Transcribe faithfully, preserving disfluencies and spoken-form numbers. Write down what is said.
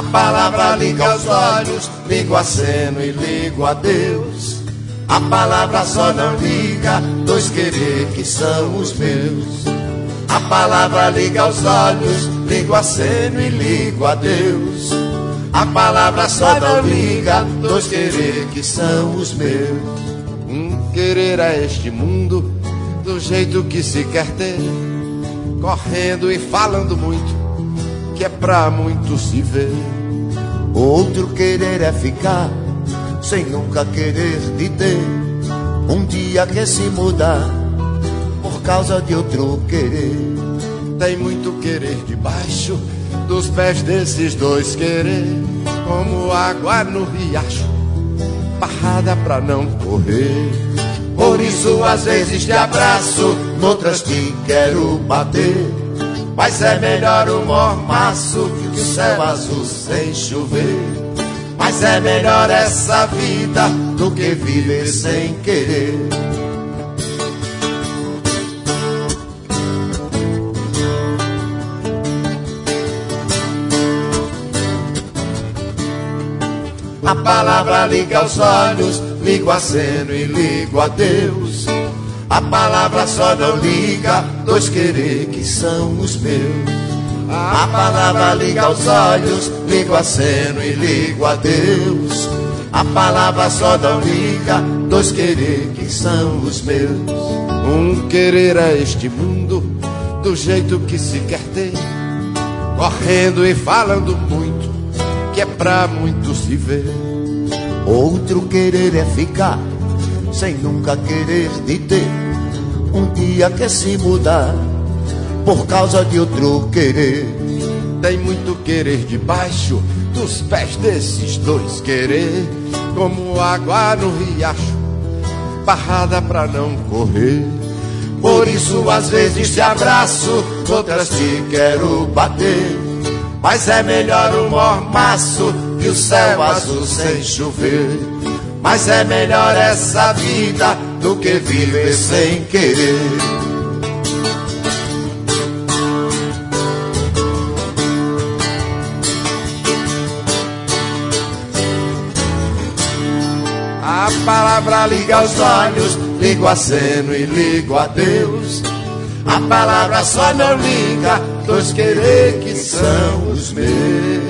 palavra liga os olhos, ligo o aceno e ligo a Deus. A palavra só não liga dois querer que são os meus. A palavra liga os olhos, ligo o aceno e ligo a Deus. A palavra só não liga dois querer que são os meus. Um querer a este mundo do jeito que se quer ter, correndo e falando muito, que é pra muito se ver. Outro querer é ficar sem nunca querer de ter, um dia quer se mudar por causa de outro querer. Tem muito querer debaixo dos pés desses dois querer, como água no riacho, barrada pra não correr. Por isso às vezes te abraço, noutras te quero bater, mas é melhor o mormaço que o céu azul sem chover. Mas é melhor essa vida do que viver sem querer. A palavra liga os olhos, ligo o aceno e ligo a Deus. A palavra só não liga dois querer que são os meus. A palavra liga os olhos, ligo o aceno e ligo a Deus. A palavra só não liga dois querer que são os meus. Um querer a este mundo do jeito que se quer ter, correndo e falando muito, que é pra muito se ver. Outro querer é ficar sem nunca querer de ter, um dia quer se mudar por causa de outro querer. Tem muito querer debaixo dos pés desses dois querer, como água no riacho, barrada pra não correr. Por isso às vezes te abraço, outras te quero bater, mas é melhor o mormaço que o céu azul sem chover. Mas é melhor essa vida do que viver sem querer. A palavra liga os olhos, ligo o aceno e ligo a Deus. A palavra só não liga dois querer que são os meus.